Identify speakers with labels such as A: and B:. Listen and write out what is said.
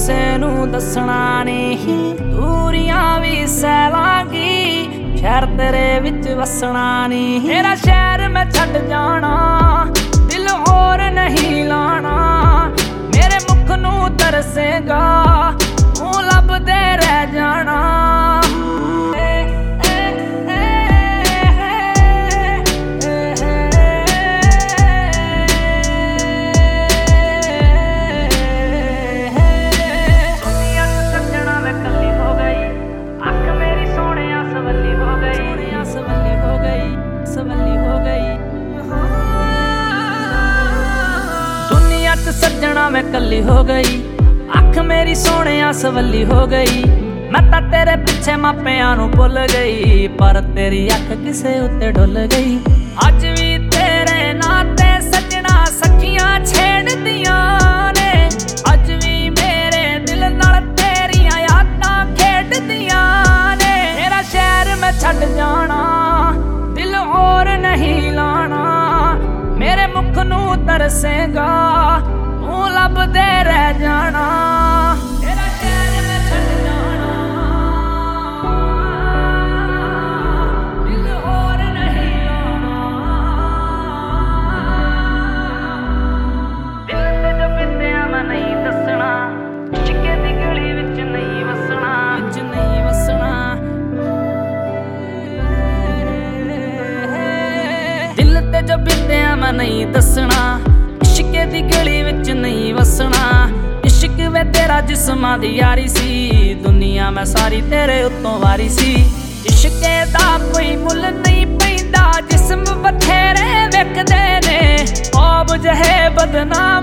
A: ਕਿਸੇ ਨੂੰ ਦੱਸਣਾ ਨਹੀਂ, ਦੂਰੀਆਂ ਵੀ ਸਹਿ ਲਾਂਗੀ, ਸ਼ਹਿਰ ਤੇਰੇ ਵਿੱਚ ਵਸਣਾ ਨਹੀਂ। ਤੇਰਾ ਸ਼ਹਿਰ ਮੈਂ ਛੱਡ ਜਾਣਾ, ਦਿਲ ਹੋਰ ਨਹੀਂ ਲਾਣਾ, ਮੇਰੇ ਮੁਖ ਨੂੰ ਤਰਸੇਗਾ, ਤੂੰ ਲੱਭਦੇ ਰਹਿ ਜਾਣਾ। सज्जणा मैं कली हो गई, अख मेरी सोहणिया सवली हो गई। मैं तां तेरे पिछे मापियां नूं भुल गई, पर तेरी अख किसे उत्ते डुल गई। अज भी तेरे नाते सज्जणा सखियां छेड़दियां ने, अज भी मेरे दिल नाल तेरियां यादां खेडदियां ने। तेरा शहर मैं छड्ड जाना, दिल होर नहीं लाना, मेरे मुख नूं तरसेगा, तूं लभदे रह जाना। तेरा शहर मैं छड्ड जाना, दिल होर नहीं लाना, दिल ते जो बिंदिया मैं नहीं दसना, इश्के दी गली विच नहीं वसना, दिल ते जो बिंदिया मैं नहीं दसना, इश्के दी गली विच नहीं वसना। इश्क वे तेरा जिस्मां दी यारी सी, दुनिया मैं सारी तेरे उत्तों वारी सी। इश्के दा कोई मुल नहीं पैंदा, जिस्म बथेरे विकदे ने, औब जहे बदनाम